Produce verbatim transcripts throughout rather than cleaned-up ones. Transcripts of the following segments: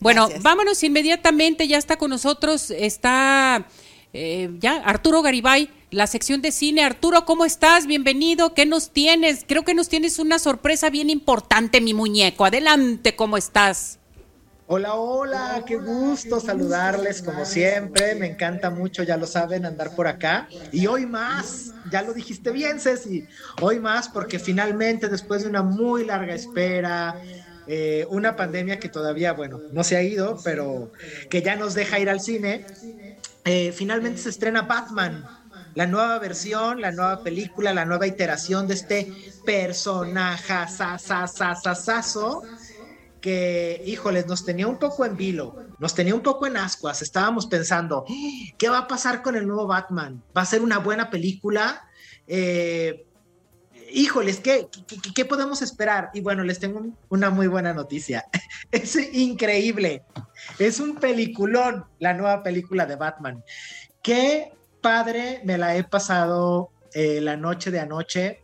Bueno, Gracias. vámonos inmediatamente, ya está con nosotros, está eh, ya Arturo Garibay, la sección de cine. Arturo, ¿cómo estás? Bienvenido, ¿qué nos tienes? Creo que nos tienes una sorpresa bien importante, mi muñeco. Adelante, ¿cómo estás? Hola, hola, qué gusto saludarles como siempre, me encanta mucho, ya lo saben, andar por acá. Y hoy más, ya lo dijiste bien, Ceci, hoy más porque finalmente después de una muy larga espera, eh, una pandemia que todavía, bueno, no se ha ido, pero que ya nos deja ir al cine, eh, finalmente se estrena Batman. La nueva versión, la nueva película, la nueva iteración de este personaje sasasasasazo que, híjoles, nos tenía un poco en vilo, nos tenía un poco en ascuas, estábamos pensando, ¿qué va a pasar con el nuevo Batman? ¿Va a ser una buena película? Eh, híjoles, ¿qué, qué, ¿qué podemos esperar? Y bueno, les tengo un, una muy buena noticia, es increíble, es un peliculón, la nueva película de Batman. Qué padre me la he pasado eh, la noche de anoche,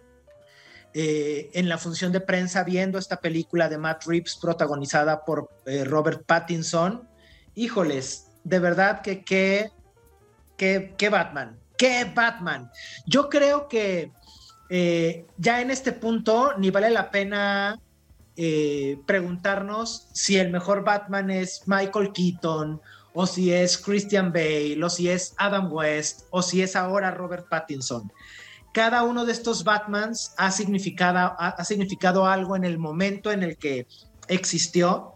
Eh, en la función de prensa viendo esta película de Matt Reeves protagonizada por eh, Robert Pattinson. Híjoles, de verdad que qué que, que Batman, qué Batman. Yo creo que eh, ya en este punto ni vale la pena eh, preguntarnos si el mejor Batman es Michael Keaton o si es Christian Bale o si es Adam West o si es ahora Robert Pattinson. Cada uno de estos Batmans ha significado, ha, ha significado algo en el momento en el que existió,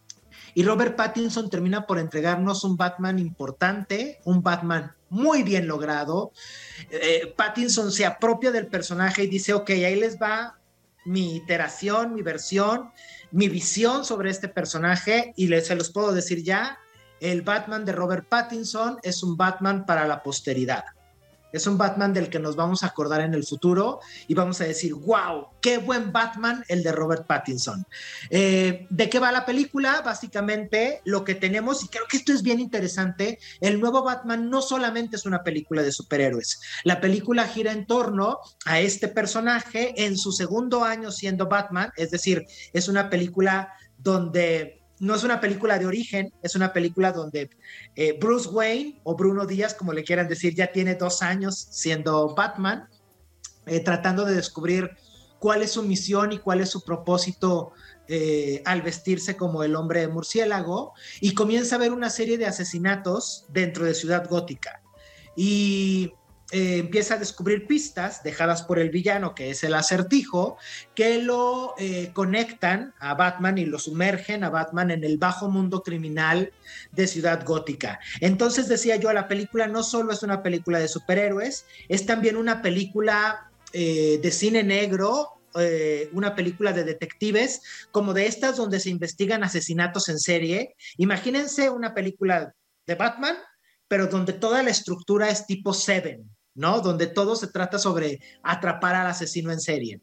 y Robert Pattinson termina por entregarnos un Batman importante, un Batman muy bien logrado. Eh, Pattinson se apropia del personaje y dice, ok, ahí les va mi iteración, mi versión, mi visión sobre este personaje, y les, se los puedo decir ya, el Batman de Robert Pattinson es un Batman para la posteridad. Es un Batman del que nos vamos a acordar en el futuro y vamos a decir, wow, qué buen Batman el de Robert Pattinson. Eh, ¿De qué va la película? Básicamente lo que tenemos, y creo que esto es bien interesante, el nuevo Batman no solamente es una película de superhéroes. La película gira en torno a este personaje en su segundo año siendo Batman, es decir, es una película donde... No es una película de origen, es una película donde eh, Bruce Wayne, o Bruno Díaz, como le quieran decir, ya tiene dos años siendo Batman, eh, tratando de descubrir cuál es su misión y cuál es su propósito eh, al vestirse como el hombre murciélago, y comienza a ver una serie de asesinatos dentro de Ciudad Gótica. Y... Eh, empieza a descubrir pistas dejadas por el villano, que es el Acertijo, que lo eh, conectan a Batman y lo sumergen a Batman en el bajo mundo criminal de Ciudad Gótica. Entonces, decía yo, la película no solo es una película de superhéroes, es también una película eh, de cine negro, eh, una película de detectives, como de estas donde se investigan asesinatos en serie. Imagínense una película de Batman, pero donde toda la estructura es tipo Seven, ¿no? Donde todo se trata sobre atrapar al asesino en serie.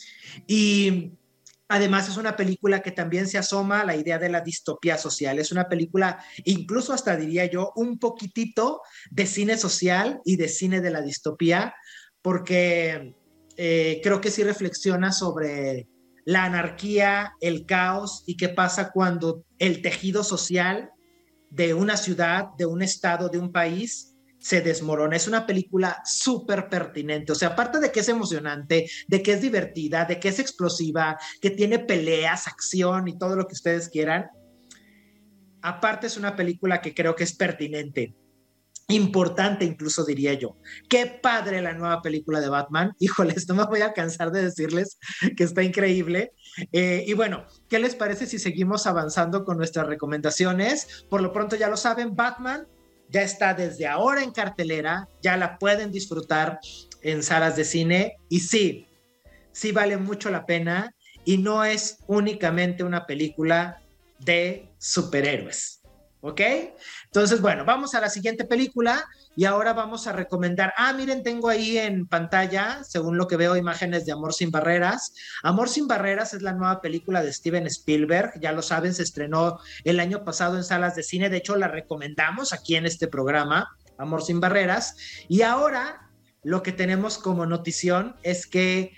Y además es una película que también se asoma a la idea de la distopía social. Es una película, incluso hasta diría yo, un poquitito de cine social y de cine de la distopía, porque eh, creo que sí reflexiona sobre la anarquía, el caos y qué pasa cuando el tejido social de una ciudad, de un estado, de un país se desmorona. Es una película súper pertinente, o sea, aparte de que es emocionante, de que es divertida, de que es explosiva, que tiene peleas, acción y todo lo que ustedes quieran, aparte es una película que creo que es pertinente, importante incluso diría yo. Qué padre la nueva película de Batman, híjoles, no me voy a cansar de decirles que está increíble. Eh, y bueno, ¿qué les parece si seguimos avanzando con nuestras recomendaciones? Por lo pronto ya lo saben, Batman ya está desde ahora en cartelera, ya la pueden disfrutar en salas de cine, y sí, sí vale mucho la pena, y no es únicamente una película de superhéroes, ¿ok? Entonces, bueno, vamos a la siguiente película, y ahora vamos a recomendar, ah, miren, tengo ahí en pantalla, según lo que veo, imágenes de Amor sin Barreras. Amor sin Barreras es la nueva película de Steven Spielberg, ya lo saben, se estrenó el año pasado en salas de cine, de hecho la recomendamos aquí en este programa, Amor sin Barreras, y ahora lo que tenemos como notición es que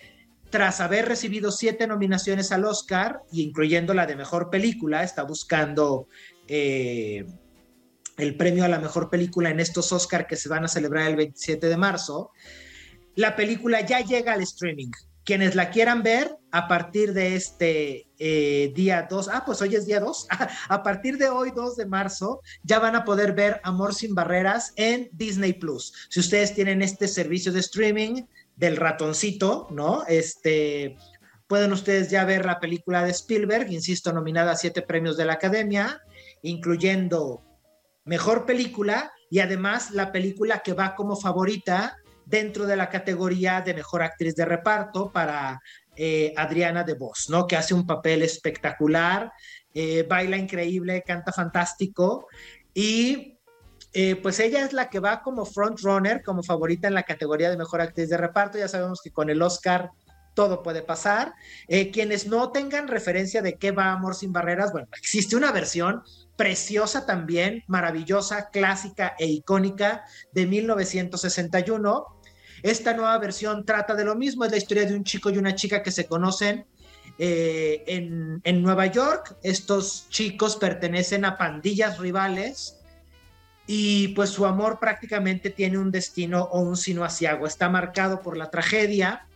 tras haber recibido siete nominaciones al Oscar, incluyendo la de Mejor Película, está buscando eh, el premio a la Mejor Película en estos Oscar que se van a celebrar el veintisiete de marzo. La película ya llega al streaming. Quienes la quieran ver, a partir de este eh, día dos, ah, pues hoy es día dos, a partir de hoy, dos de marzo, ya van a poder ver Amor sin Barreras en Disney Plus. Si ustedes tienen este servicio de streaming del ratoncito, ¿no? Este, pueden ustedes ya ver la película de Spielberg, insisto, nominada a siete premios de la Academia, incluyendo Mejor Película y además la película que va como favorita dentro de la categoría de Mejor Actriz de Reparto para eh, Adriana DeVos, ¿no? Que hace un papel espectacular, eh, baila increíble, canta fantástico y eh, pues ella es la que va como frontrunner, como favorita en la categoría de Mejor Actriz de Reparto. Ya sabemos que con el Oscar todo puede pasar. Eh, quienes no tengan referencia de qué va Amor sin Barreras, bueno, existe una versión preciosa también, maravillosa, clásica e icónica de mil novecientos sesenta y uno. Esta nueva versión trata de lo mismo, es la historia de un chico y una chica que se conocen eh, en, en Nueva York. Estos chicos pertenecen a pandillas rivales y pues su amor prácticamente tiene un destino o un sino aciago, está marcado por la tragedia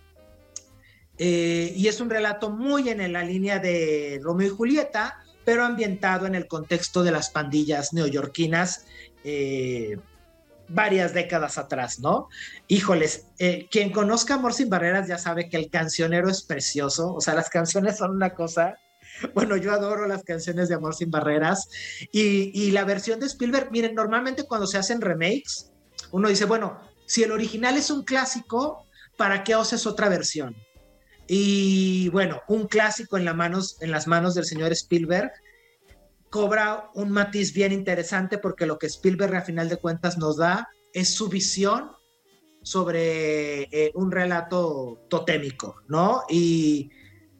eh, y es un relato muy en la línea de Romeo y Julieta, pero ambientado en el contexto de las pandillas neoyorquinas eh, varias décadas atrás, ¿no? Híjoles, eh, quien conozca Amor sin Barreras ya sabe que el cancionero es precioso, o sea, las canciones son una cosa, bueno, yo adoro las canciones de Amor sin Barreras, y, y la versión de Spielberg, miren, normalmente cuando se hacen remakes, uno dice, bueno, si el original es un clásico, ¿para qué haces otra versión? Y bueno, un clásico en, la manos, en las manos del señor Spielberg cobra un matiz bien interesante porque lo que Spielberg a final de cuentas nos da es su visión sobre eh, un relato totémico, ¿no? Y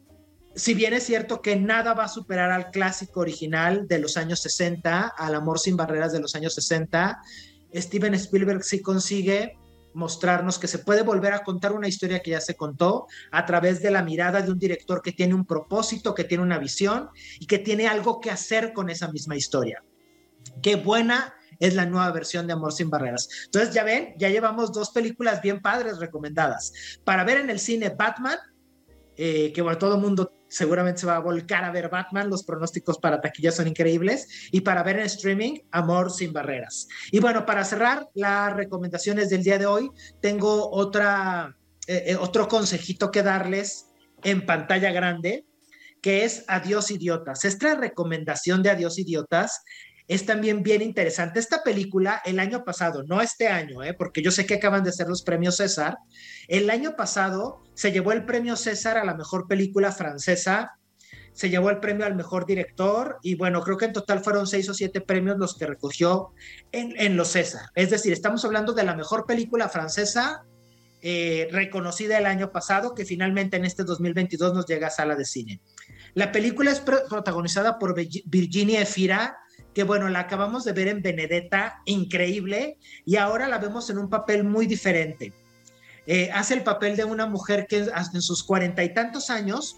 si bien es cierto que nada va a superar al clásico original de los años sesenta, al Amor sin Barreras de los años sesenta, Steven Spielberg sí consigue mostrarnos que se puede volver a contar una historia que ya se contó a través de la mirada de un director que tiene un propósito, que tiene una visión y que tiene algo que hacer con esa misma historia. Qué buena es la nueva versión de Amor sin Barreras. Entonces ya ven, ya llevamos dos películas bien padres recomendadas. Para ver en el cine Batman, eh, que bueno, todo el mundo seguramente se va a volcar a ver Batman, los pronósticos para taquilla son increíbles, y para ver en streaming, Amor sin Barreras. Y bueno, para cerrar las recomendaciones del día de hoy, tengo otra, eh, otro consejito que darles en pantalla grande, que es Adiós Idiotas. Esta recomendación de Adiós Idiotas es también bien interesante. Esta película el año pasado, no este año, ¿eh? Porque yo sé que acaban de ser los premios César, el año pasado se llevó el premio César a la mejor película francesa, se llevó el premio al mejor director y bueno, creo que en total fueron seis o siete premios los que recogió en, en los César. Es decir, estamos hablando de la mejor película francesa eh, reconocida el año pasado, que finalmente en este dos mil veintidós nos llega a sala de cine. La película es pro- protagonizada por Virginia Efira, que bueno, la acabamos de ver en Benedetta, increíble, y ahora la vemos en un papel muy diferente. Eh, hace el papel de una mujer que en sus cuarenta y tantos años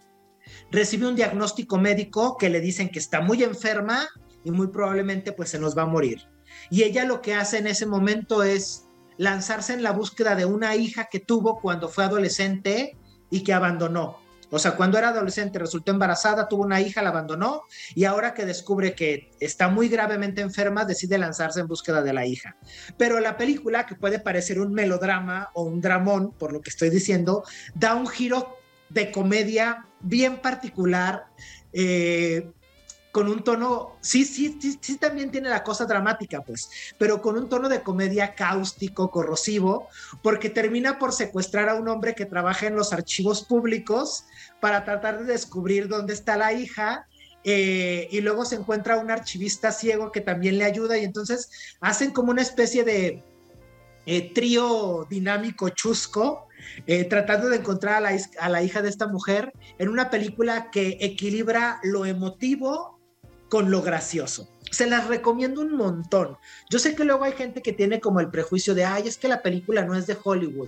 recibe un diagnóstico médico que le dicen que está muy enferma y muy probablemente pues se nos va a morir. Y ella lo que hace en ese momento es lanzarse en la búsqueda de una hija que tuvo cuando fue adolescente y que abandonó. O sea, cuando era adolescente resultó embarazada, tuvo una hija, la abandonó y ahora que descubre que está muy gravemente enferma, decide lanzarse en búsqueda de la hija. Pero la película, que puede parecer un melodrama o un dramón, por lo que estoy diciendo, da un giro de comedia bien particular, eh, con un tono, sí, sí, sí, sí también tiene la cosa dramática, pues, pero con un tono de comedia cáustico, corrosivo, porque termina por secuestrar a un hombre que trabaja en los archivos públicos para tratar de descubrir dónde está la hija, eh, y luego se encuentra un archivista ciego que también le ayuda, y entonces hacen como una especie de eh, trío dinámico chusco, eh, tratando de encontrar a la, a la hija de esta mujer en una película que equilibra lo emotivo con lo gracioso. Se las recomiendo un montón. Yo sé que luego hay gente que tiene como el prejuicio de, ay, es que la película no es de Hollywood.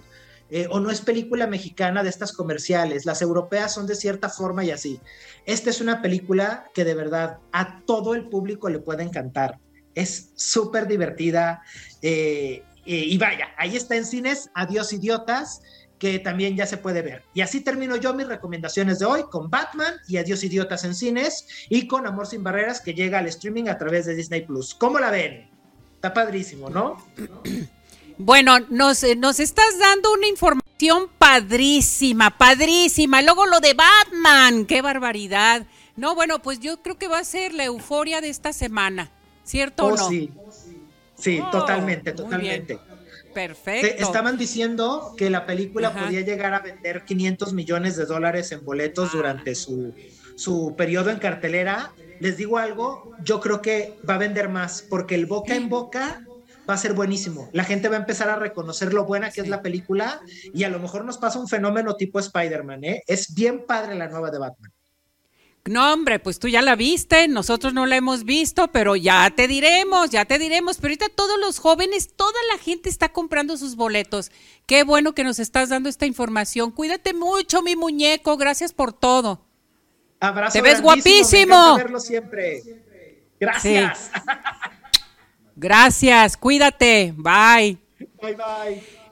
eh, o no es película mexicana de estas comerciales, las europeas son de cierta forma y así. Esta es una película que de verdad a todo el público le puede encantar, es súper divertida, eh, eh, y vaya, ahí está en cines, Adiós Idiotas, que también ya se puede ver. Y así termino yo mis recomendaciones de hoy con Batman y Adiós Idiotas en cines y con Amor sin Barreras, que llega al streaming a través de Disney Plus. ¿Cómo la ven? Está padrísimo, ¿no? Bueno, nos, nos estás dando una información padrísima, padrísima. Luego lo de Batman, qué barbaridad. No, bueno, pues yo creo que va a ser la euforia de esta semana, ¿cierto oh, o no? Sí, sí, oh, totalmente, totalmente. Perfecto. Estaban diciendo que la película Ajá. podía llegar a vender quinientos millones de dólares en boletos ah. durante su, su periodo en cartelera. Les digo algo, yo creo que va a vender más, porque el boca en boca va a ser buenísimo. La gente va a empezar a reconocer lo buena que sí. es la película, y a lo mejor nos pasa un fenómeno tipo Spider-Man, ¿eh? Es bien padre la nueva de Batman. No, hombre, pues tú ya la viste, nosotros no la hemos visto, pero ya te diremos, ya te diremos, pero ahorita todos los jóvenes, toda la gente está comprando sus boletos. Qué bueno que nos estás dando esta información. Cuídate mucho, mi muñeco, gracias por todo. Abrazo. Te ves guapísimo. Me encanta verlo siempre. Gracias. Sí. Gracias, cuídate, bye. Bye, bye.